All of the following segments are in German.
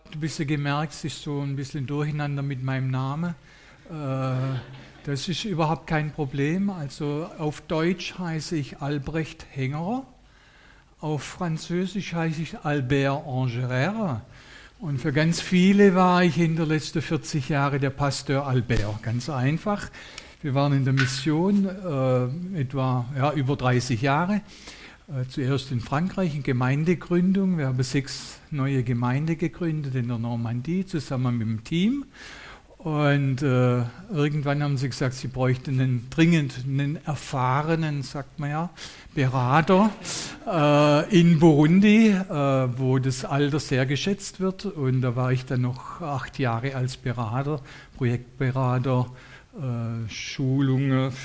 ein bisschen gemerkt, es ist so ein bisschen durcheinander mit meinem Namen. Das ist überhaupt kein Problem. Also auf Deutsch heiße ich Albrecht Hengerer, auf Französisch heiße ich Albert Angerer und für ganz viele war ich in den letzten 40 Jahren der Pasteur Albert. Ganz einfach. Wir waren in der Mission etwa über 30 Jahre. Zuerst in Frankreich in Gemeindegründung. Wir haben 6 neue Gemeinden gegründet in der Normandie zusammen mit dem Team. Und irgendwann haben sie gesagt, sie bräuchten dringend einen erfahrenen, sagt man ja, Berater in Burundi, wo das Alter sehr geschätzt wird. Und da war ich dann noch 8 Jahre als Berater, Projektberater, Schulungen.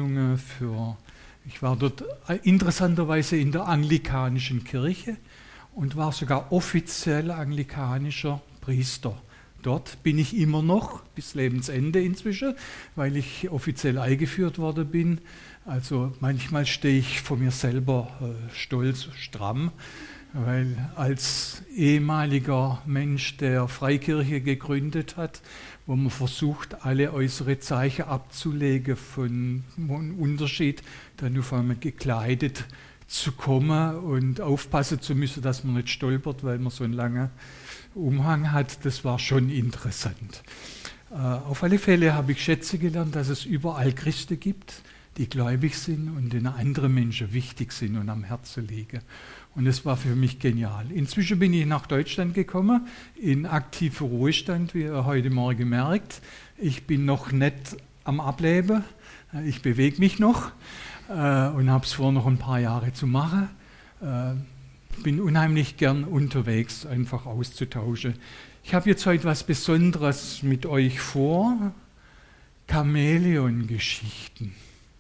Ich war dort interessanterweise in der anglikanischen Kirche und war sogar offiziell anglikanischer Priester. Dort bin ich immer noch, bis Lebensende inzwischen, weil ich offiziell eingeführt worden bin. Also manchmal stehe ich vor mir selber stolz, stramm, weil als ehemaliger Mensch, der Freikirche gegründet hat, wo man versucht, alle äußere Zeichen abzulegen von einem Unterschied, dann auf einmal gekleidet zu kommen und aufpassen zu müssen, dass man nicht stolpert, weil man so einen langen Umhang hat, das war schon interessant. Auf alle Fälle habe ich schätzen gelernt, dass es überall Christen gibt, die gläubig sind und denen andere Menschen wichtig sind und am Herzen liegen. Und das war für mich genial. Inzwischen bin ich nach Deutschland gekommen, in aktiven Ruhestand, wie ihr heute Morgen merkt. Ich bin noch nicht am Ableben, ich bewege mich noch und habe es vor, noch ein paar Jahre zu machen. Bin unheimlich gern unterwegs, einfach auszutauschen. Ich habe jetzt heute was Besonderes mit euch vor, Chamäleon-Geschichten.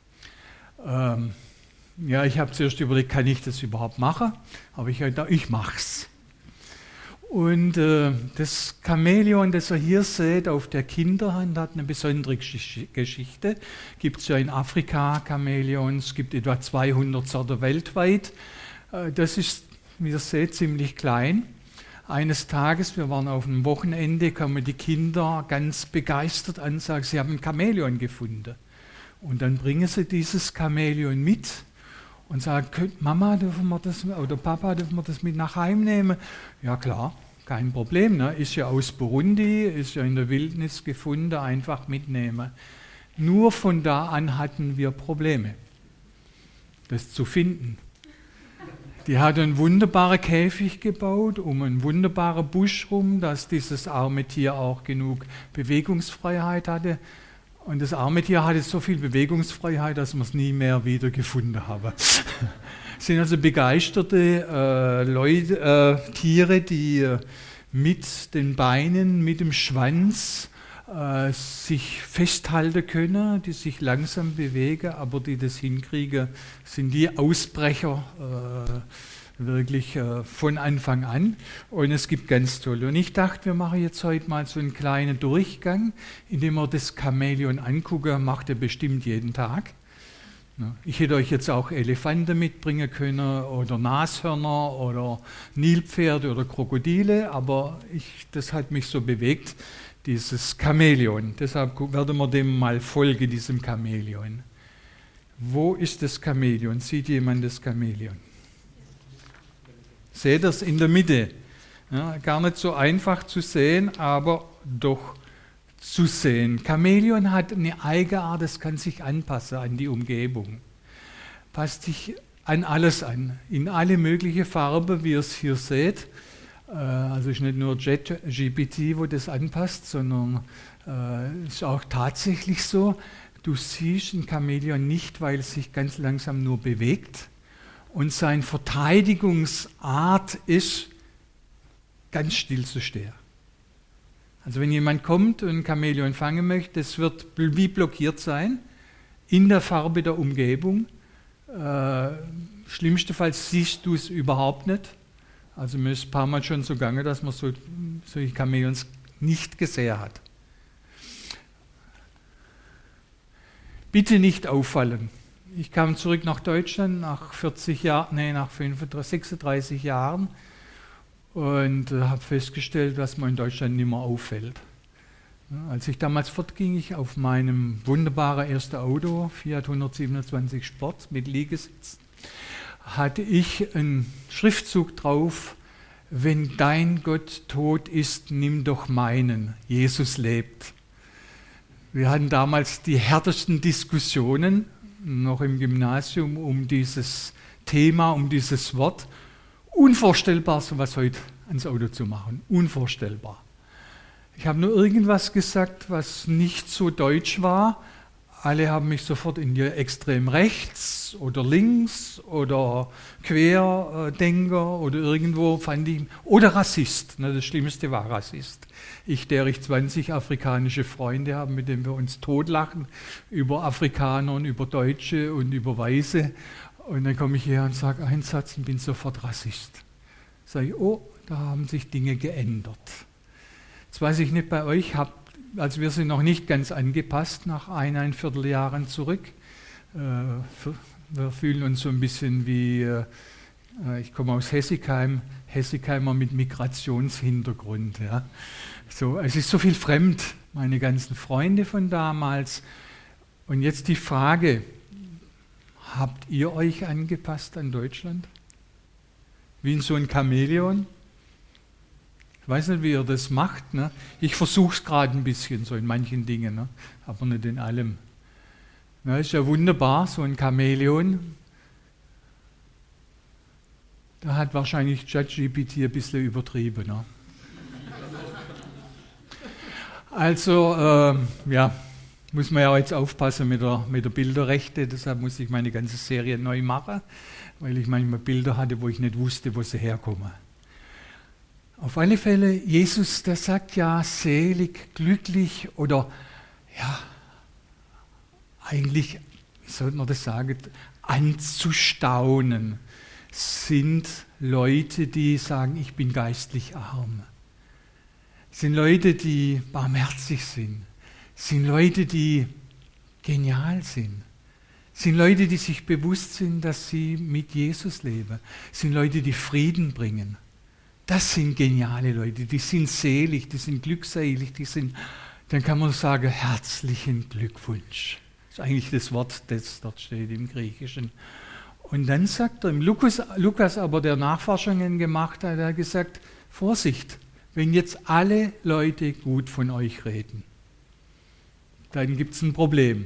Ich habe zuerst überlegt, kann ich das überhaupt machen? Aber ich mache es. Und das Chamäleon, das ihr hier seht auf der Kinderhand, hat eine besondere Geschichte. Gibt es ja in Afrika Chamäleons, es gibt etwa 200 Sorten weltweit. Das ist, wie ihr seht, ziemlich klein. Eines Tages, wir waren auf einem Wochenende, kamen die Kinder ganz begeistert an und sagen, sie haben ein Chamäleon gefunden. Und dann bringen sie dieses Chamäleon mit und sagen, Mama, dürfen wir das, oder Papa, dürfen wir das mit nach Heim nehmen? Ja klar, kein Problem, ne? Ist ja aus Burundi, ist ja in der Wildnis gefunden, einfach mitnehmen. Nur von da an hatten wir Probleme, das zu finden. Die hat einen wunderbaren Käfig gebaut, um einen wunderbaren Busch rum, dass dieses arme Tier auch genug Bewegungsfreiheit hatte. Und das arme Tier hatte so viel Bewegungsfreiheit, dass wir es nie mehr wieder gefunden haben. Es sind also begeisterte Tiere, die mit den Beinen, mit dem Schwanz sich festhalten können, die sich langsam bewegen, aber die das hinkriegen, sind die Ausbrecher wirklich von Anfang an. Und es gibt ganz tolle. Und ich dachte, wir machen jetzt heute mal so einen kleinen Durchgang, indem wir das Chamäleon angucken, macht ihr bestimmt jeden Tag. Ich hätte euch jetzt auch Elefanten mitbringen können oder Nashörner oder Nilpferde oder Krokodile, aber das hat mich so bewegt, dieses Chamäleon. Deshalb werden wir dem mal folgen, diesem Chamäleon. Wo ist das Chamäleon? Sieht jemand das Chamäleon? Seht ihr es in der Mitte? Ja, gar nicht so einfach zu sehen, aber doch zu sehen. Chamäleon hat eine Eigenart, es kann sich anpassen an die Umgebung. Passt sich an alles an, in alle möglichen Farben, wie ihr es hier seht. Also ist nicht nur ChatGPT, wo das anpasst, sondern ist auch tatsächlich so, du siehst ein Chamäleon nicht, weil es sich ganz langsam nur bewegt und seine Verteidigungsart ist, ganz still zu stehen. Also wenn jemand kommt und ein Chamäleon fangen möchte, das wird wie blockiert sein in der Farbe der Umgebung. Schlimmstenfalls siehst du es überhaupt nicht. Also mir ist ein paar Mal schon so gegangen, dass man solche Chamäleons nicht gesehen hat. Bitte nicht auffallen. Ich kam zurück nach Deutschland nach 36 Jahren und habe festgestellt, was mir in Deutschland nicht mehr auffällt. Ja, als ich damals fortging, ich auf meinem wunderbaren ersten Auto, Fiat 127 Sport mit Liegesitz, hatte ich einen Schriftzug drauf: Wenn dein Gott tot ist, nimm doch meinen, Jesus lebt. Wir hatten damals die härtesten Diskussionen, noch im Gymnasium, um dieses Thema, um dieses Wort. Unvorstellbar, sowas heute ans Auto zu machen. Unvorstellbar. Ich habe nur irgendwas gesagt, was nicht so deutsch war. Alle haben mich sofort in die extrem rechts oder links oder Querdenker oder irgendwo fand ich, oder Rassist. Das Schlimmste war Rassist. Ich, der ich 20 afrikanische Freunde habe, mit denen wir uns totlachen über Afrikaner und über Deutsche und über Weiße. Und dann komme ich her und sage einen Satz und bin sofort Rassist. Sage ich, oh, da haben sich Dinge geändert. Jetzt weiß ich nicht bei euch, also wir sind noch nicht ganz angepasst nach 1,25 Jahren zurück. Wir fühlen uns so ein bisschen wie, ich komme aus Hessigheim, Hessigheimer mit Migrationshintergrund. Ja. So, es ist so viel fremd, meine ganzen Freunde von damals. Und jetzt die Frage, habt ihr euch angepasst an Deutschland? Wie in so ein Chamäleon? Ich weiß nicht, wie ihr das macht. Ne? Ich versuche es gerade ein bisschen, so in manchen Dingen, ne? Aber nicht in allem. Na, ist ja wunderbar, so ein Chamäleon. Da hat wahrscheinlich ChatGPT ein bisschen übertrieben. Ne? Also, ja, muss man ja jetzt aufpassen mit der Bilderrechte, deshalb muss ich meine ganze Serie neu machen, weil ich manchmal Bilder hatte, wo ich nicht wusste, wo sie herkommen. Auf alle Fälle, Jesus, der sagt ja selig, glücklich oder ja, eigentlich, wie sollte man das sagen, anzustaunen sind Leute, die sagen, ich bin geistlich arm. Sind Leute, die barmherzig sind. Sind Leute, die genial sind. Sind Leute, die sich bewusst sind, dass sie mit Jesus leben. Sind Leute, die Frieden bringen. Das sind geniale Leute, die sind selig, die sind glückselig, dann kann man sagen, herzlichen Glückwunsch. Das ist eigentlich das Wort, das dort steht im Griechischen. Und dann sagt er, Lukas aber, der Nachforschungen gemacht hat, er hat gesagt, Vorsicht, wenn jetzt alle Leute gut von euch reden, dann gibt es ein Problem.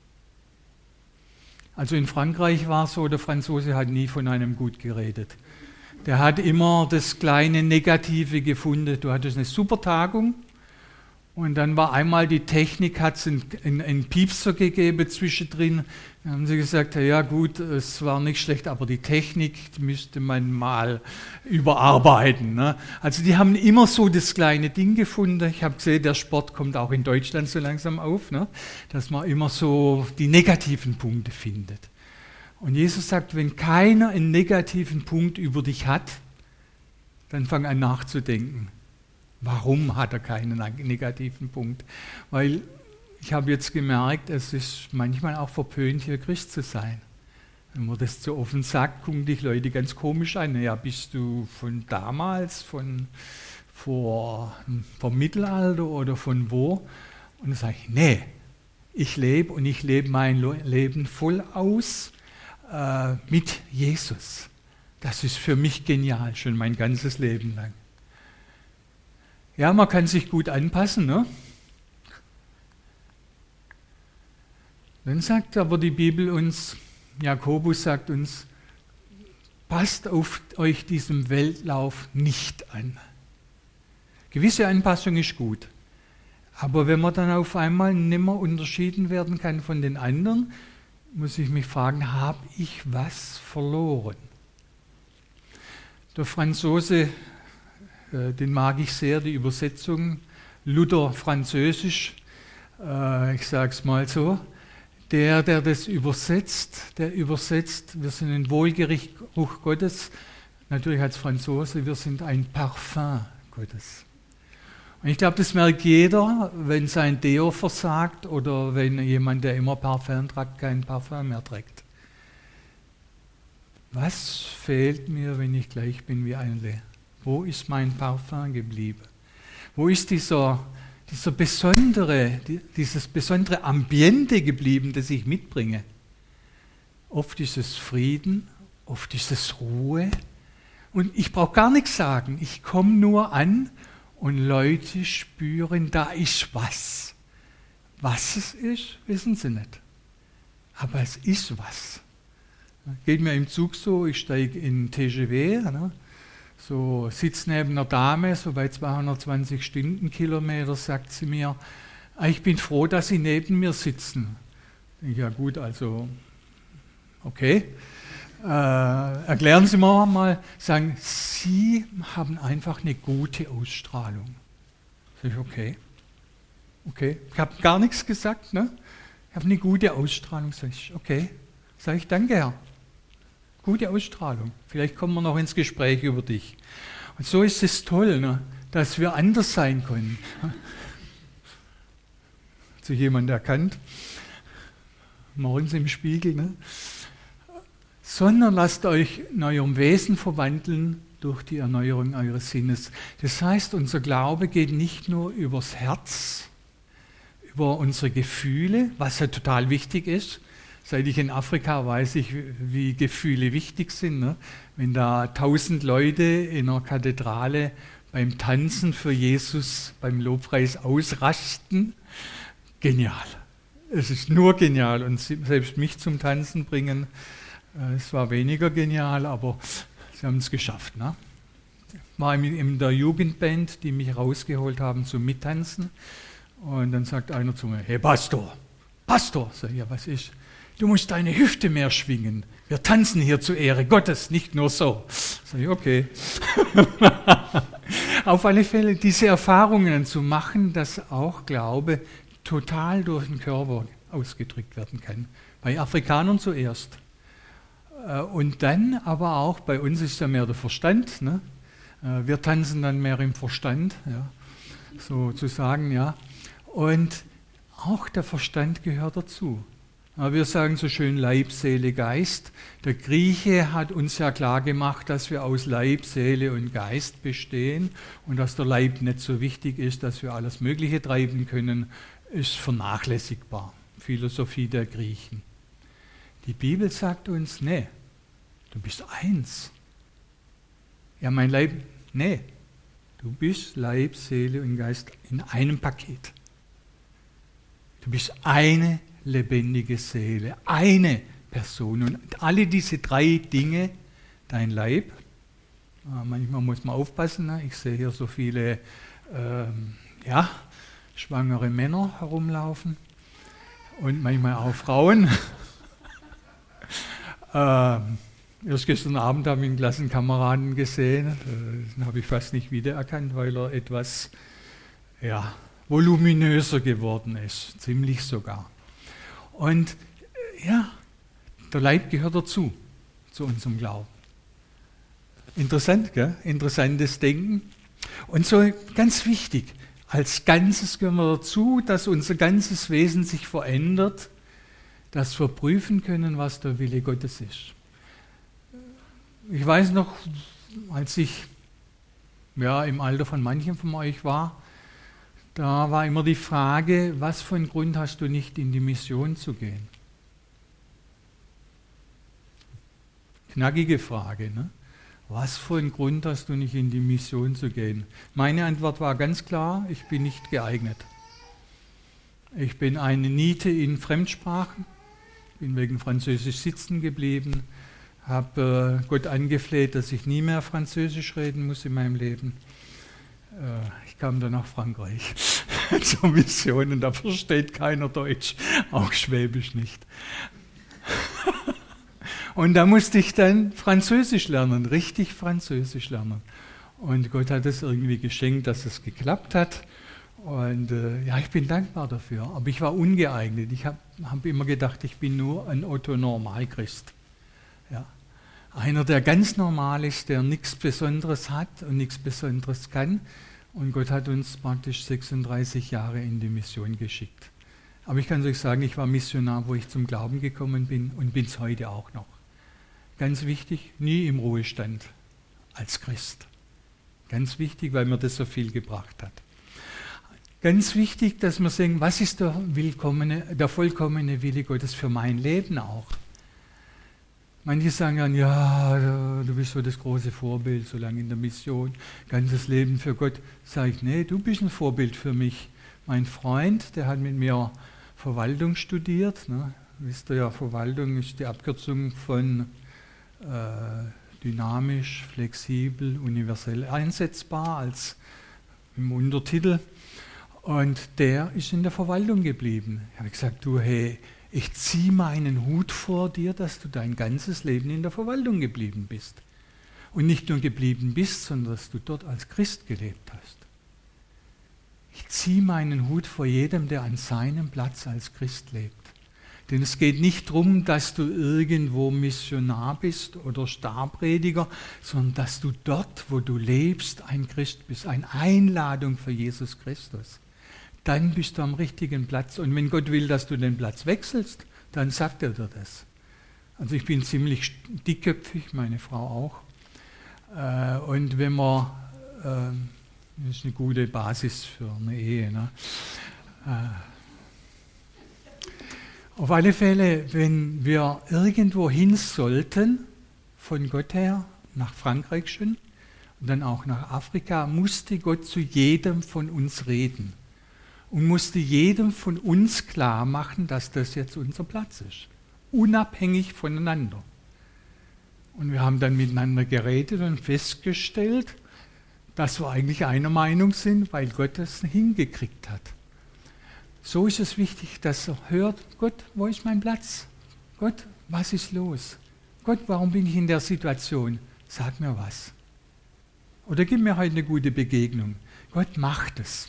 Also in Frankreich war es so, der Franzose hat nie von einem gut geredet. Der hat immer das kleine Negative gefunden. Du hattest eine super Tagung und dann war einmal die Technik, hat es einen Piepser gegeben zwischendrin. Dann haben sie gesagt, ja gut, es war nicht schlecht, aber die Technik müsste man mal überarbeiten. Ne? Also die haben immer so das kleine Ding gefunden. Ich habe gesehen, der Sport kommt auch in Deutschland so langsam auf, ne? Dass man immer so die negativen Punkte findet. Und Jesus sagt, wenn keiner einen negativen Punkt über dich hat, dann fang an nachzudenken. Warum hat er keinen negativen Punkt? Weil ich habe jetzt gemerkt, es ist manchmal auch verpönt, hier Christ zu sein. Wenn man das zu offen sagt, gucken dich Leute ganz komisch an. Ja, bist du von damals, vom Mittelalter oder von wo? Und dann sage ich, nee, ich lebe mein Leben voll aus mit Jesus. Das ist für mich genial, schon mein ganzes Leben lang. Ja, man kann sich gut anpassen, ne? Dann sagt aber die Bibel uns, Jakobus sagt uns, passt auf euch diesem Weltlauf nicht an. Gewisse Anpassung ist gut, aber wenn man dann auf einmal nimmer unterschieden werden kann von den anderen, muss ich mich fragen, habe ich was verloren? Der Franzose, den mag ich sehr, die Übersetzung, Luther Französisch, ich sage es mal so, der das übersetzt, wir sind ein Wohlgeruch Gottes, natürlich als Franzose, wir sind ein Parfum Gottes. Und ich glaube, das merkt jeder, wenn sein Deo versagt oder wenn jemand, der immer Parfum trägt, kein Parfum mehr trägt. Was fehlt mir, wenn ich gleich bin wie eine Wo ist mein Parfum geblieben? Wo ist dieses besondere Ambiente geblieben, das ich mitbringe? Oft ist es Frieden, oft ist es Ruhe. Und ich brauche gar nichts sagen. Ich komme nur an und Leute spüren, da ist was. Was es ist, wissen sie nicht. Aber es ist was. Geht mir im Zug so, ich steige in TGV, so sitze neben einer Dame, so bei 220 Stundenkilometer, sagt sie mir, ich bin froh, dass Sie neben mir sitzen. Ja gut, also okay. Erklären Sie mir mal, sagen, Sie haben einfach eine gute Ausstrahlung. Sag ich, okay. Ich habe gar nichts gesagt, ne? Ich habe eine gute Ausstrahlung. Sag ich, okay. Sag ich, danke, Herr. Gute Ausstrahlung. Vielleicht kommen wir noch ins Gespräch über dich. Und so ist es toll, ne? Dass wir anders sein können. Hat sich jemand erkannt? Morgens im Spiegel, ne? Sondern lasst euch in eurem Wesen verwandeln durch die Erneuerung eures Sinnes. Das heißt, unser Glaube geht nicht nur übers Herz, über unsere Gefühle, was ja total wichtig ist. Seit ich in Afrika weiß ich, wie Gefühle wichtig sind. Ne? Wenn da 1000 Leute in einer Kathedrale beim Tanzen für Jesus, beim Lobpreis ausrasten, genial. Es ist nur genial und selbst mich zum Tanzen bringen, es war weniger genial, aber sie haben es geschafft. Ne? War in der Jugendband, die mich rausgeholt haben zum Mittanzen. Und dann sagt einer zu mir, hey Pastor, sag ich, ja was ist? Du musst deine Hüfte mehr schwingen. Wir tanzen hier zur Ehre Gottes, nicht nur so. Sag ich, okay. Auf alle Fälle diese Erfahrungen zu machen, dass auch Glaube total durch den Körper ausgedrückt werden kann. Bei Afrikanern zuerst. Und dann aber auch, bei uns ist ja mehr der Verstand. Ne? Wir tanzen dann mehr im Verstand, ja, sozusagen, ja. Und auch der Verstand gehört dazu. Wir sagen so schön Leib, Seele, Geist. Der Grieche hat uns ja klar gemacht, dass wir aus Leib, Seele und Geist bestehen und dass der Leib nicht so wichtig ist, dass wir alles Mögliche treiben können, ist vernachlässigbar. Philosophie der Griechen. Die Bibel sagt uns, nee, du bist eins. Ja, mein Leib, nee, du bist Leib, Seele und Geist in einem Paket. Du bist eine lebendige Seele, eine Person. Und alle diese drei Dinge, dein Leib, manchmal muss man aufpassen, ne? Ich sehe hier so viele schwangere Männer herumlaufen und manchmal auch Frauen. Erst gestern Abend habe ich einen Klassenkameraden gesehen, den habe ich fast nicht wiedererkannt, weil er etwas voluminöser geworden ist, ziemlich sogar. Und ja, der Leib gehört dazu, zu unserem Glauben. Interessant, gell? Interessantes Denken. Und so ganz wichtig, als Ganzes gehören wir dazu, dass unser ganzes Wesen sich verändert, dass wir prüfen können, was der Wille Gottes ist. Ich weiß noch, als ich im Alter von manchen von euch war, da war immer die Frage, was für einen Grund hast du nicht in die Mission zu gehen? Knackige Frage, ne? Was für einen Grund hast du nicht in die Mission zu gehen? Meine Antwort war ganz klar, ich bin nicht geeignet. Ich bin eine Niete in Fremdsprachen, bin wegen Französisch sitzen geblieben, habe Gott angefleht, dass ich nie mehr Französisch reden muss in meinem Leben. Ich kam dann nach Frankreich zur Mission und da versteht keiner Deutsch, auch Schwäbisch nicht. Und da musste ich dann Französisch lernen, richtig Französisch lernen. Und Gott hat es irgendwie geschenkt, dass es geklappt hat. Und ich bin dankbar dafür. Aber ich war ungeeignet. Ich hab immer gedacht, ich bin nur ein Otto-Normalchrist. Ja. Einer, der ganz normal ist, der nichts Besonderes hat und nichts Besonderes kann. Und Gott hat uns praktisch 36 Jahre in die Mission geschickt. Aber ich kann euch sagen, ich war Missionar, wo ich zum Glauben gekommen bin und bin es heute auch noch. Ganz wichtig, nie im Ruhestand als Christ. Ganz wichtig, weil mir das so viel gebracht hat. Ganz wichtig, dass wir sagen, was ist der vollkommene Wille Gottes für mein Leben auch? Manche sagen dann, ja, du bist so das große Vorbild, so lange in der Mission, ganzes Leben für Gott. Sage ich, nee, du bist ein Vorbild für mich. Mein Freund, der hat mit mir Verwaltung studiert. Ne? Wisst ihr ja, Verwaltung ist die Abkürzung von dynamisch, flexibel, universell einsetzbar als im Untertitel. Und der ist in der Verwaltung geblieben. Ich habe gesagt, du, hey, ich ziehe meinen Hut vor dir, dass du dein ganzes Leben in der Verwaltung geblieben bist. Und nicht nur geblieben bist, sondern dass du dort als Christ gelebt hast. Ich ziehe meinen Hut vor jedem, der an seinem Platz als Christ lebt. Denn es geht nicht darum, dass du irgendwo Missionar bist oder Starprediger, sondern dass du dort, wo du lebst, ein Christ bist, eine Einladung für Jesus Christus. Dann bist du am richtigen Platz. Und wenn Gott will, dass du den Platz wechselst, dann sagt er dir das. Also ich bin ziemlich dickköpfig, meine Frau auch. Und wenn man, das ist eine gute Basis für eine Ehe, ne? Auf alle Fälle, wenn wir irgendwo hin sollten, von Gott her, nach Frankreich schon, und dann auch nach Afrika, musste Gott zu jedem von uns reden und musste jedem von uns klar machen, dass das jetzt unser Platz ist, unabhängig voneinander. Und wir haben dann miteinander geredet und festgestellt, dass wir eigentlich einer Meinung sind, weil Gott das hingekriegt hat. So ist es wichtig, dass er hört, Gott, wo ist mein Platz? Gott, was ist los? Gott, warum bin ich in der Situation? Sag mir was. Oder gib mir heute eine gute Begegnung. Gott macht es.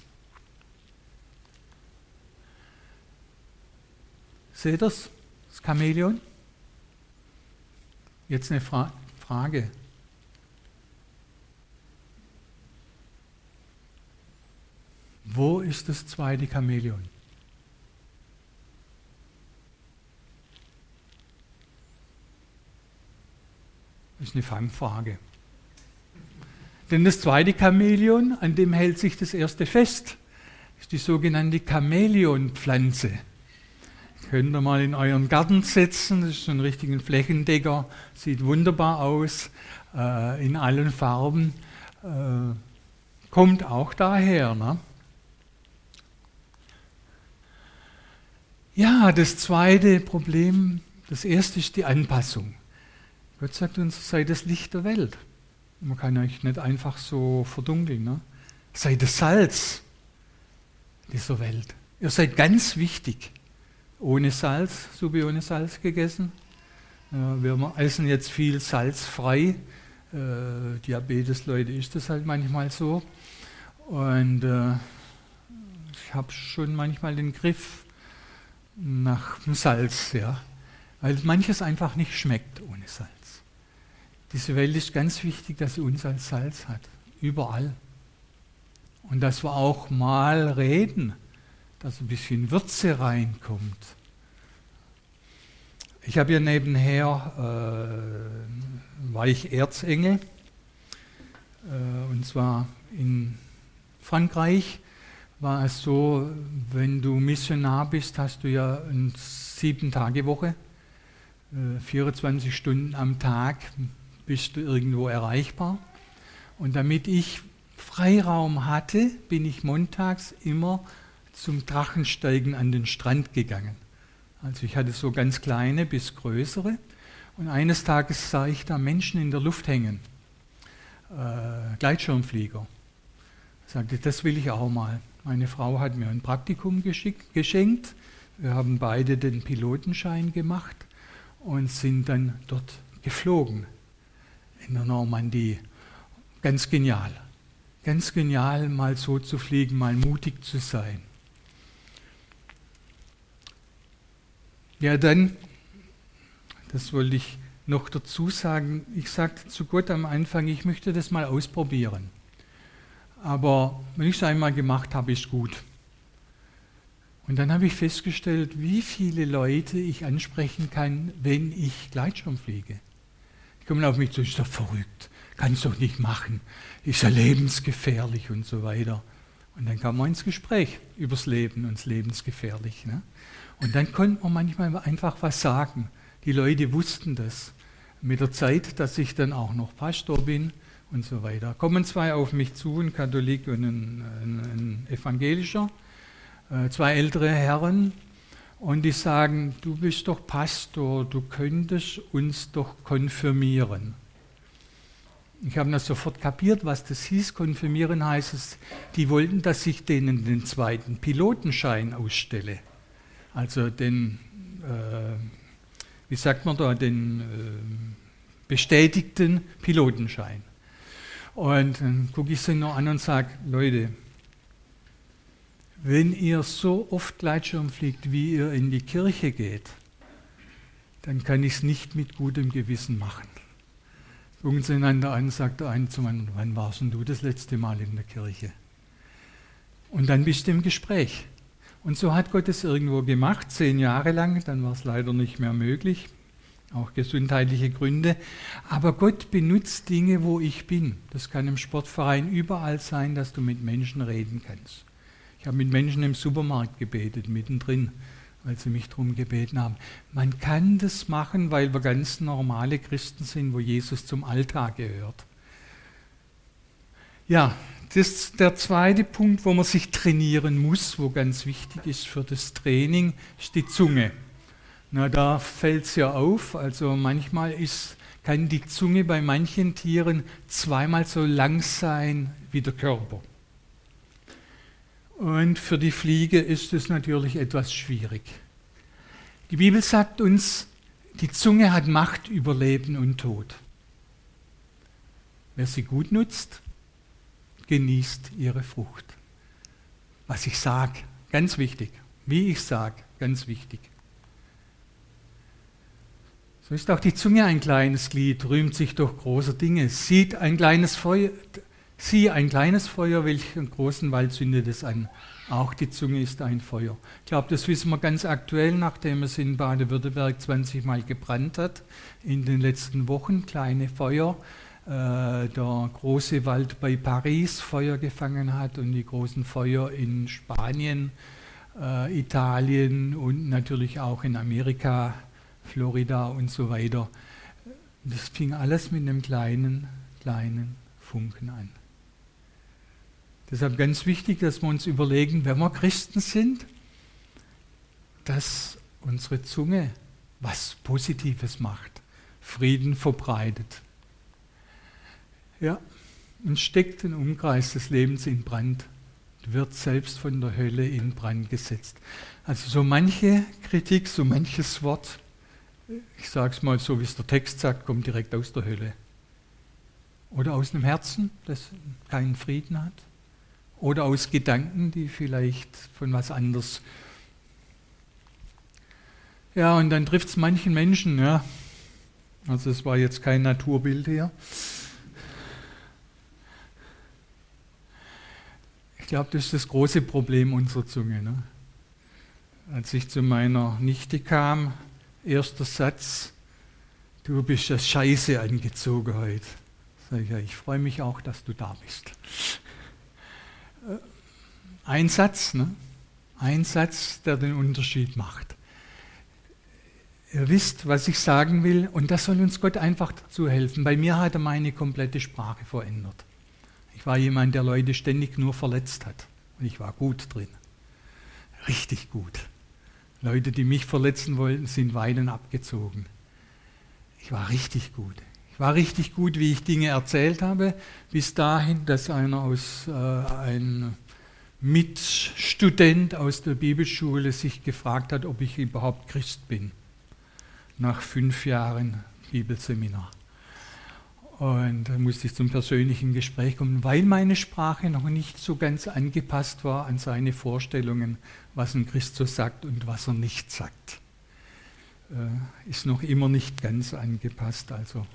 Seht ihr das Chamäleon? Jetzt eine Frage. Wo ist das zweite Chamäleon? Das ist eine Fangfrage. Denn das zweite Chamäleon, an dem hält sich das erste fest, ist die sogenannte Chamäleonpflanze. Könnt ihr mal in euren Garten setzen, das ist so ein richtiger Flächendecker, sieht wunderbar aus, in allen Farben, kommt auch daher. Ne? Ja, das zweite Problem, das erste ist die Anpassung. Gott sagt uns, sei das Licht der Welt. Man kann euch nicht einfach so verdunkeln. Ne? Sei das Salz dieser Welt. Ihr seid ganz wichtig. Ohne Salz, Suppe ohne Salz gegessen. Wir essen jetzt viel salzfrei. Diabetesleute ist das halt manchmal so. Und ich habe schon manchmal den Griff nach dem Salz, ja, weil manches einfach nicht schmeckt ohne Salz. Diese Welt ist ganz wichtig, dass sie uns als Salz hat, überall. Und dass wir auch mal reden, dass ein bisschen Würze reinkommt. Ich habe ja nebenher, war ich Erzengel, und zwar in Frankreich. War es so, wenn du Missionar bist, hast du ja eine 7-Tage-Woche, 24 Stunden am Tag bist du irgendwo erreichbar. Und damit ich Freiraum hatte, bin ich montags immer zum Drachensteigen an den Strand gegangen. Also ich hatte so ganz kleine bis größere. Und eines Tages sah ich da Menschen in der Luft hängen, Gleitschirmflieger. Ich sagte, das will ich auch mal. Meine Frau hat mir ein Praktikum geschenkt. Wir haben beide den Pilotenschein gemacht und sind dann dort geflogen in der Normandie. Ganz genial. Ganz genial, mal so zu fliegen, mal mutig zu sein. Ja, dann, das wollte ich noch dazu sagen, ich sagte zu Gott am Anfang, ich möchte das mal ausprobieren. Aber wenn ich es einmal gemacht habe, ist gut. Und dann habe ich festgestellt, wie viele Leute ich ansprechen kann, wenn ich Gleitschirm fliege. Die kommen auf mich zu, ist doch verrückt. kannst doch nicht machen, ist ja lebensgefährlich und so weiter. Und dann kam man ins Gespräch übers Leben und das lebensgefährlich. Ne? Und dann konnte man manchmal einfach was sagen. Die Leute wussten das mit der Zeit, dass ich dann auch noch Pastor bin und so weiter. Kommen zwei auf mich zu, ein Katholik und ein Evangelischer, zwei ältere Herren, und die sagen, du bist doch Pastor, du könntest uns doch konfirmieren. Ich habe das sofort kapiert, was das hieß. Konfirmieren heißt es, die wollten, dass ich denen den zweiten Pilotenschein ausstelle. Also den, wie sagt man da, den bestätigten Pilotenschein. Und dann gucke ich sie noch an und sage, Leute, wenn ihr so oft Gleitschirm fliegt, wie ihr in die Kirche geht, dann kann ich es nicht mit gutem Gewissen machen. Gucken sie einander an, sagt der eine zum anderen, wann warst denn du das letzte Mal in der Kirche? Und dann bist du im Gespräch. Und so hat Gott es irgendwo gemacht, 10 Jahre lang, dann war es leider nicht mehr möglich, auch gesundheitliche Gründe. Aber Gott benutzt Dinge, wo ich bin. Das kann im Sportverein überall sein, dass du mit Menschen reden kannst. Ich habe mit Menschen im Supermarkt gebetet, mittendrin, weil sie mich darum gebeten haben. Man kann das machen, weil wir ganz normale Christen sind, wo Jesus zum Alltag gehört. Ja, das ist der zweite Punkt, wo man sich trainieren muss, wo ganz wichtig ist für das Training, ist die Zunge. Na, da fällt es ja auf, also manchmal kann die Zunge bei manchen Tieren zweimal so lang sein wie der Körper. Und für die Fliege ist es natürlich etwas schwierig. Die Bibel sagt uns, die Zunge hat Macht über Leben und Tod. Wer sie gut nutzt, genießt ihre Frucht. Was ich sage, ganz wichtig. Wie ich sage, ganz wichtig. So ist auch die Zunge ein kleines Glied, rühmt sich durch große Dinge. Sieh ein kleines Feuer, welchen großen Wald zündet es an. Auch die Zunge ist ein Feuer. Ich glaube, das wissen wir ganz aktuell, nachdem es in Baden-Württemberg 20 Mal gebrannt hat, in den letzten Wochen, kleine Feuer. Der große Wald bei Paris Feuer gefangen hat und die großen Feuer in Spanien, Italien und natürlich auch in Amerika, Florida und so weiter. Das fing alles mit einem kleinen Funken an. Deshalb ganz wichtig, dass wir uns überlegen, wenn wir Christen sind, dass unsere Zunge was Positives macht, Frieden verbreitet. Ja, und steckt den Umkreis des Lebens in Brand, wird selbst von der Hölle in Brand gesetzt. Also so manche Kritik, so manches Wort, ich sage es mal so, wie es der Text sagt, kommt direkt aus der Hölle. Oder aus einem Herzen, das keinen Frieden hat. Oder aus Gedanken, die vielleicht von was anderes. Ja, und dann trifft es manchen Menschen, ja. Also es war jetzt kein Naturbild hier. Ich glaube, das ist das große Problem unserer Zunge. Ne? Als ich zu meiner Nichte kam, erster Satz, du bist ja scheiße angezogen heute. Sag ich, ja, ich freue mich auch, dass du da bist. Ein Satz, ne? Ein Satz, der den Unterschied macht. Ihr wisst, was ich sagen will, und das soll uns Gott einfach dazu helfen. Bei mir hat er meine komplette Sprache verändert. Ich war jemand, der Leute ständig nur verletzt hat. Und ich war gut drin. Richtig gut. Leute, die mich verletzen wollten, sind weinend abgezogen. Ich war richtig gut. Ich war richtig gut, wie ich Dinge erzählt habe, bis dahin, dass ein Mitstudent aus der Bibelschule sich gefragt hat, ob ich überhaupt Christ bin. Nach 5 Jahren Bibelseminar. Und da musste ich zum persönlichen Gespräch kommen, weil meine Sprache noch nicht so ganz angepasst war an seine Vorstellungen, was ein Christ so sagt und was er nicht sagt. Ist noch immer nicht ganz angepasst. Also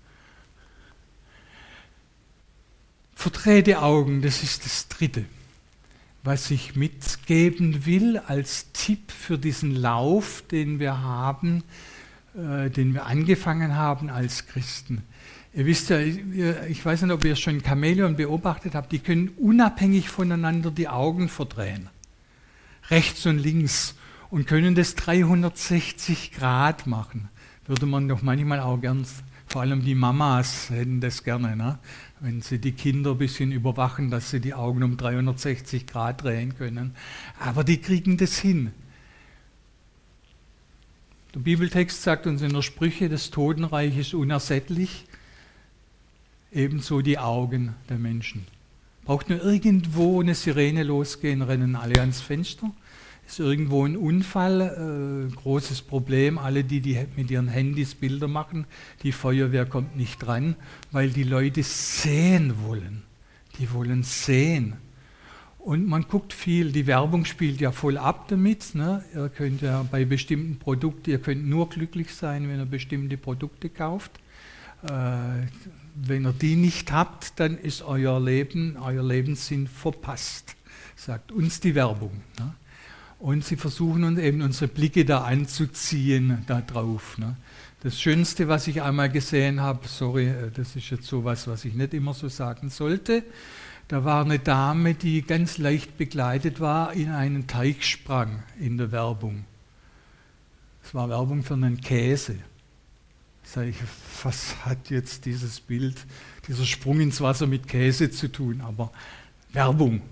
verdrehte Augen, das ist das Dritte, was ich mitgeben will als Tipp für diesen Lauf, den wir haben, den wir angefangen haben als Christen. Ihr wisst ja, ich weiß nicht, ob ihr schon Chamäleon beobachtet habt, die können unabhängig voneinander die Augen verdrehen. Rechts und links. Und können das 360 Grad machen. Würde man doch manchmal auch gern, vor allem die Mamas hätten das gerne, ne? Wenn sie die Kinder ein bisschen überwachen, dass sie die Augen um 360 Grad drehen können. Aber die kriegen das hin. Der Bibeltext sagt uns in der Sprüche, das Totenreich ist unersättlich. Ebenso die Augen der Menschen. Braucht nur irgendwo eine Sirene losgehen, rennen alle ans Fenster. Ist irgendwo ein Unfall, großes Problem. Alle, die mit ihren Handys Bilder machen, die Feuerwehr kommt nicht dran, weil die Leute sehen wollen. Die wollen sehen. Und man guckt viel, die Werbung spielt ja voll ab damit. Ne? Ihr könnt ja bei bestimmten Produkten, ihr könnt nur glücklich sein, wenn ihr bestimmte Produkte kauft. Wenn ihr die nicht habt, dann ist euer Lebenssinn verpasst, sagt uns die Werbung. Ne? Und sie versuchen uns eben unsere Blicke da anzuziehen, da drauf. Ne? Das Schönste, was ich einmal gesehen habe, sorry, das ist jetzt sowas, was ich nicht immer so sagen sollte, da war eine Dame, die ganz leicht bekleidet war, in einen Teig sprang in der Werbung. Es war Werbung für einen Käse. Sag ich, was hat jetzt dieses Bild, dieser Sprung ins Wasser mit Käse zu tun? Aber Werbung.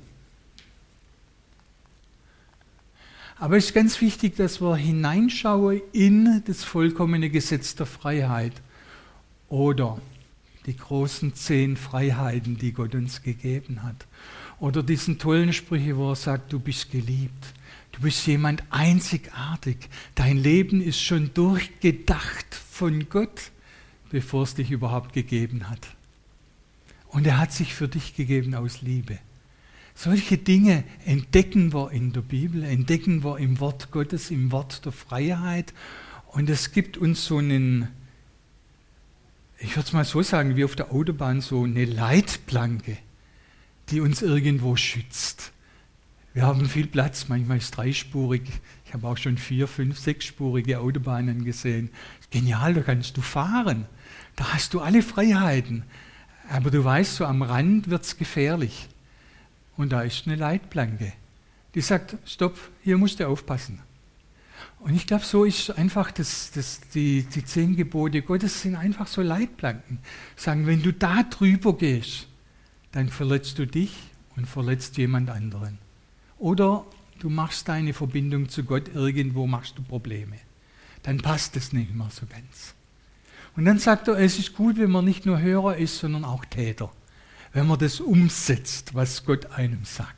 Aber es ist ganz wichtig, dass wir hineinschauen in das vollkommene Gesetz der Freiheit oder die großen 10 Freiheiten, die Gott uns gegeben hat. Oder diesen tollen Sprüche, wo er sagt, du bist geliebt, du bist jemand einzigartig, dein Leben ist schon durchgedacht von Gott, bevor es dich überhaupt gegeben hat. Und er hat sich für dich gegeben aus Liebe. Solche Dinge entdecken wir in der Bibel, entdecken wir im Wort Gottes, im Wort der Freiheit. Und es gibt uns so einen, ich würde es mal so sagen, wie auf der Autobahn, so eine Leitplanke, die uns irgendwo schützt. Wir haben viel Platz, manchmal ist es 3-spurig. Ich habe auch schon 4-, 5-, 6-spurige Autobahnen gesehen. Genial, da kannst du fahren. Da hast du alle Freiheiten. Aber du weißt, so am Rand wird es gefährlich. Und da ist eine Leitplanke, die sagt, stopp, hier musst du aufpassen. Und ich glaube, so ist einfach die 10 Gebote Gottes sind einfach so Leitplanken. Sagen, wenn du da drüber gehst, dann verletzt du dich und verletzt jemand anderen. Oder du machst deine Verbindung zu Gott, irgendwo machst du Probleme. Dann passt es nicht mehr so ganz. Und dann sagt er, es ist gut, wenn man nicht nur Hörer ist, sondern auch Täter. Wenn man das umsetzt, was Gott einem sagt.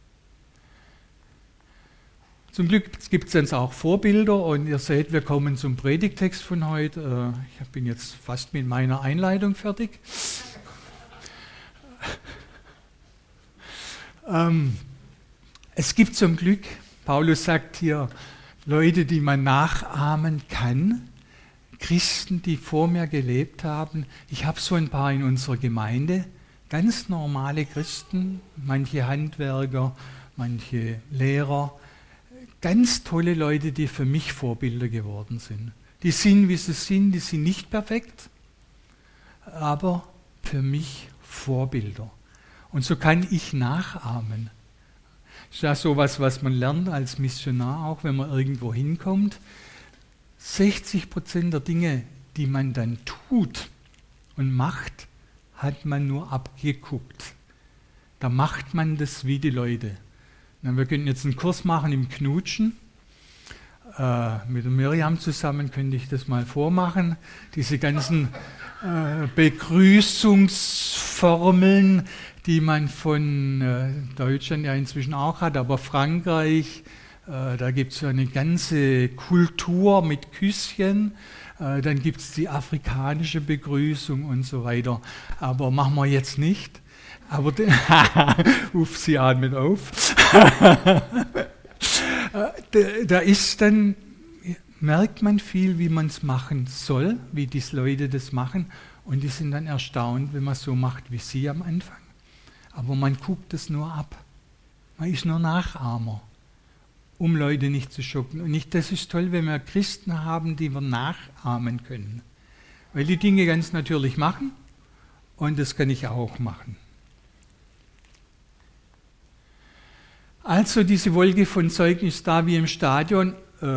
Zum Glück gibt es jetzt auch Vorbilder und ihr seht, wir kommen zum Predigtext von heute. Ich bin jetzt fast mit meiner Einleitung fertig. Es gibt zum Glück, Paulus sagt hier, Leute, die man nachahmen kann, Christen, die vor mir gelebt haben. Ich habe so ein paar in unserer Gemeinde, ganz normale Christen, manche Handwerker, manche Lehrer, ganz tolle Leute, die für mich Vorbilder geworden sind. Die sind, wie sie sind, die sind nicht perfekt, aber für mich Vorbilder. Und so kann ich nachahmen. Das ist ja sowas, was man lernt als Missionar, auch wenn man irgendwo hinkommt. 60% der Dinge, die man dann tut und macht, hat man nur abgeguckt. Da macht man das wie die Leute. Na, wir könnten jetzt einen Kurs machen im Knutschen. Mit der Miriam zusammen könnte ich das mal vormachen. Diese ganzen Begrüßungsformeln, die man von Deutschland ja inzwischen auch hat, aber Frankreich, da gibt es eine ganze Kultur mit Küsschen. Dann gibt es die afrikanische Begrüßung und so weiter. Aber machen wir jetzt nicht. Aber sie atmen auf. Da ist dann, merkt man viel, wie man es machen soll, wie die Leute das machen. Und die sind dann erstaunt, wenn man so macht wie sie am Anfang. Aber man guckt es nur ab. Man ist nur Nachahmer, um Leute nicht zu schocken. Und das ist toll, wenn wir Christen haben, die wir nachahmen können. Weil die Dinge ganz natürlich machen und das kann ich auch machen. Also diese Wolke von Zeugen ist da wie im Stadion.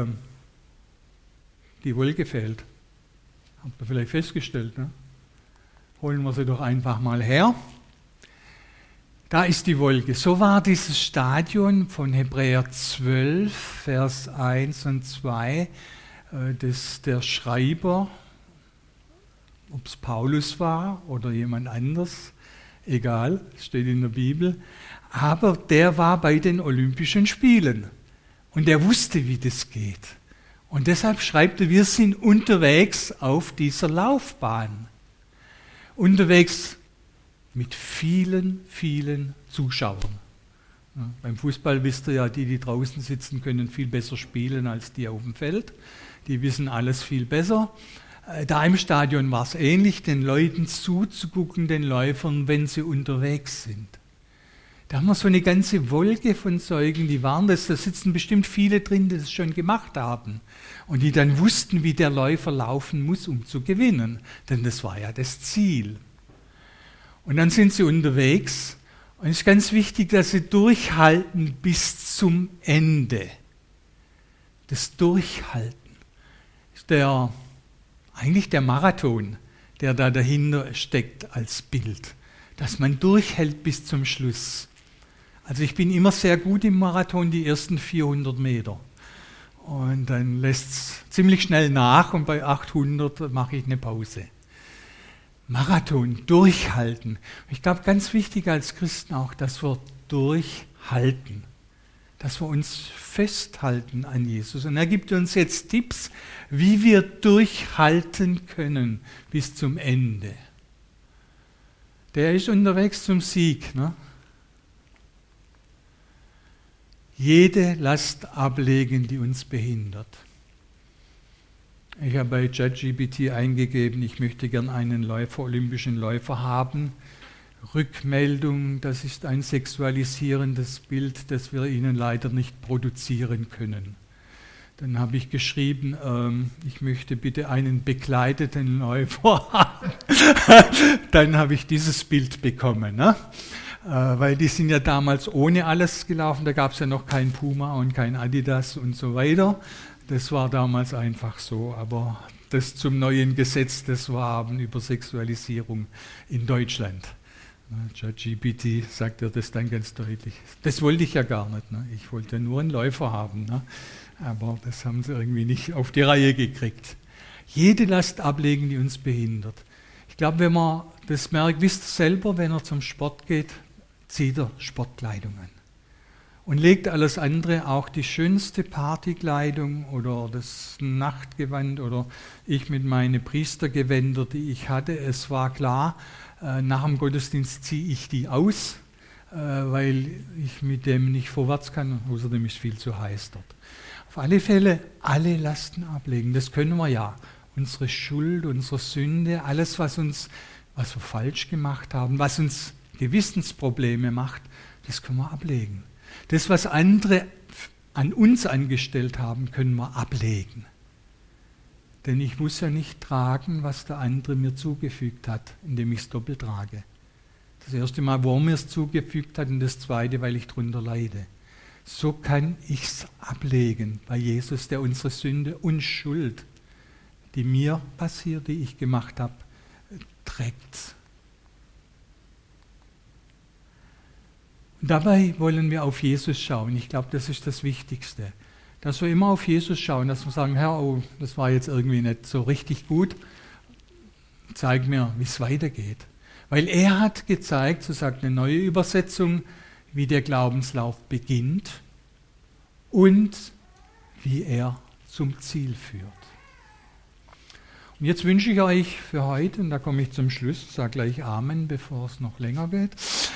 Die Wolke fehlt. Habt ihr vielleicht festgestellt, ne? Holen wir sie doch einfach mal her. Da ist die Wolke. So war dieses Stadion von Hebräer 12, Vers 1 und 2, der Schreiber, ob es Paulus war oder jemand anders, egal, steht in der Bibel, aber der war bei den Olympischen Spielen und er wusste, wie das geht. Und deshalb schreibt er, wir sind unterwegs auf dieser Laufbahn. Unterwegs mit vielen, vielen Zuschauern. Ja, beim Fußball wisst ihr ja, die draußen sitzen, können viel besser spielen als die auf dem Feld. Die wissen alles viel besser. Da im Stadion war es ähnlich, den Leuten zuzugucken, den Läufern, wenn sie unterwegs sind. Da haben wir so eine ganze Wolke von Zeugen, die waren das, da sitzen bestimmt viele drin, die das schon gemacht haben. Und die dann wussten, wie der Läufer laufen muss, um zu gewinnen. Denn das war ja das Ziel. Und dann sind sie unterwegs. Und es ist ganz wichtig, dass sie durchhalten bis zum Ende. Das Durchhalten ist eigentlich der Marathon, der da dahinter steckt als Bild. Dass man durchhält bis zum Schluss. Also ich bin immer sehr gut im Marathon, die ersten 400 Meter. Und dann lässt es ziemlich schnell nach und bei 800 mache ich eine Pause. Marathon, durchhalten. Ich glaube, ganz wichtig als Christen auch, dass wir durchhalten. Dass wir uns festhalten an Jesus. Und er gibt uns jetzt Tipps, wie wir durchhalten können bis zum Ende. Der ist unterwegs zum Sieg. Ne? Jede Last ablegen, die uns behindert. Ich habe bei ChatGPT eingegeben, ich möchte gern einen olympischen Läufer haben. Rückmeldung, das ist ein sexualisierendes Bild, das wir Ihnen leider nicht produzieren können. Dann habe ich geschrieben, ich möchte bitte einen bekleideten Läufer haben. Dann habe ich dieses Bild bekommen. Ne? Weil die sind ja damals ohne alles gelaufen, da gab es ja noch kein Puma und kein Adidas und so weiter. Das war damals einfach so, aber das zum neuen Gesetz, das wir haben über Sexualisierung in Deutschland. ChatGPT sagt ja das dann ganz deutlich. Das wollte ich ja gar nicht, ne? Ich wollte nur einen Läufer haben, ne? Aber das haben sie irgendwie nicht auf die Reihe gekriegt. Jede Last ablegen, die uns behindert. Ich glaube, wenn man das merkt, wisst ihr selber, wenn er zum Sport geht, zieht er Sportkleidung an. Und legt alles andere, auch die schönste Partykleidung oder das Nachtgewand oder ich mit meinen Priestergewänder, die ich hatte. Es war klar, nach dem Gottesdienst ziehe ich die aus, weil ich mit dem nicht vorwärts kann. Außerdem ist es viel zu heiß dort. Auf alle Fälle alle Lasten ablegen, das können wir ja. Unsere Schuld, unsere Sünde, alles, was wir falsch gemacht haben, was uns Gewissensprobleme macht, das können wir ablegen. Das, was andere an uns angestellt haben, können wir ablegen. Denn ich muss ja nicht tragen, was der andere mir zugefügt hat, indem ich es doppelt trage. Das erste Mal, wo er mir es zugefügt hat, und das zweite, weil ich darunter leide. So kann ich es ablegen bei Jesus, der unsere Sünde und Schuld, die mir passiert, die ich gemacht habe, trägt. Und dabei wollen wir auf Jesus schauen. Ich glaube, das ist das Wichtigste. Dass wir immer auf Jesus schauen, dass wir sagen, Herr, oh, das war jetzt irgendwie nicht so richtig gut. Zeig mir, wie es weitergeht. Weil er hat gezeigt, so sagt eine neue Übersetzung, wie der Glaubenslauf beginnt und wie er zum Ziel führt. Und jetzt wünsche ich euch für heute, und da komme ich zum Schluss, sage gleich Amen, bevor es noch länger geht,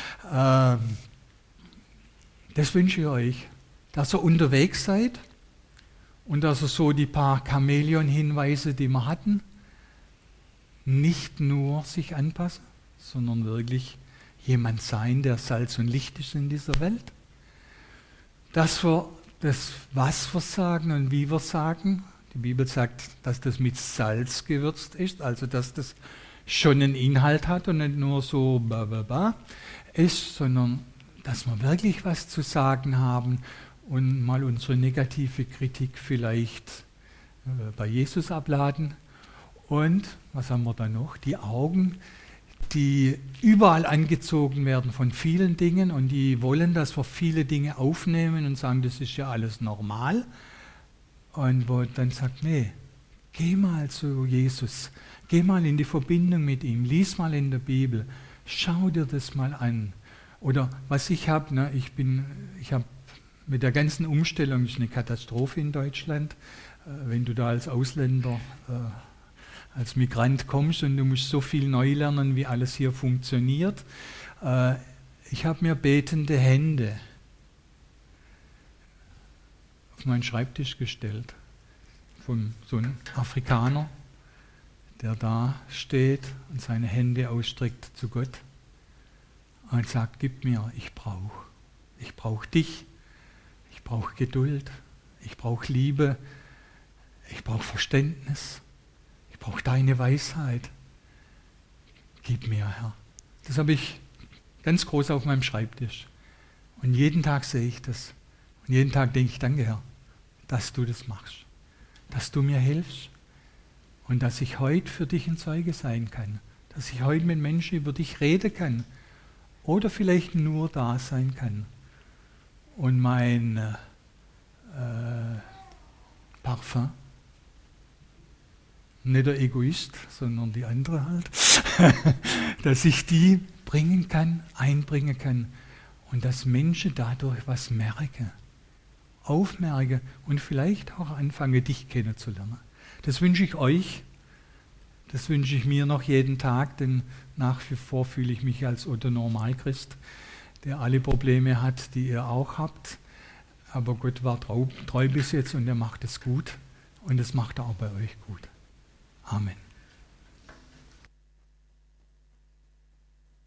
das wünsche ich euch, dass ihr unterwegs seid und dass ihr so die paar Chamäleon-Hinweise, die wir hatten, nicht nur sich anpassen, sondern wirklich jemand sein, der Salz und Licht ist in dieser Welt. Dass wir das, was wir sagen und wie wir sagen, die Bibel sagt, dass das mit Salz gewürzt ist, also dass das schon einen Inhalt hat und nicht nur so ist, sondern dass wir wirklich was zu sagen haben und mal unsere negative Kritik vielleicht bei Jesus abladen. Und, was haben wir da noch? Die Augen, die überall angezogen werden von vielen Dingen und die wollen, dass wir viele Dinge aufnehmen und sagen, das ist ja alles normal. Und wo dann sagt, nee, geh mal zu Jesus, geh mal in die Verbindung mit ihm, lies mal in der Bibel, schau dir das mal an. Oder was ich habe, ich habe mit der ganzen Umstellung, ist eine Katastrophe in Deutschland, wenn du da als Ausländer, als Migrant kommst und du musst so viel neu lernen, wie alles hier funktioniert. Ich habe mir betende Hände auf meinen Schreibtisch gestellt, von so einem Afrikaner, der da steht und seine Hände ausstreckt zu Gott und sagt, gib mir, ich brauche dich, ich brauche Geduld, ich brauche Liebe, ich brauche Verständnis, ich brauche deine Weisheit, gib mir, Herr. Das habe ich ganz groß auf meinem Schreibtisch und jeden Tag sehe ich das und jeden Tag denke ich, danke Herr, dass du das machst, dass du mir hilfst und dass ich heute für dich ein Zeuge sein kann, dass ich heute mit Menschen über dich reden kann oder vielleicht nur da sein kann und mein Parfum, nicht der Egoist, sondern die andere halt, dass ich die bringen kann, einbringen kann und dass Menschen dadurch was merken, aufmerken und vielleicht auch anfangen, dich kennenzulernen. Das wünsche ich euch, das wünsche ich mir noch jeden Tag, denn nach wie vor fühle ich mich als Otto Normalchrist, der alle Probleme hat, die ihr auch habt. Aber Gott war treu bis jetzt und er macht es gut und das macht er auch bei euch gut. Amen.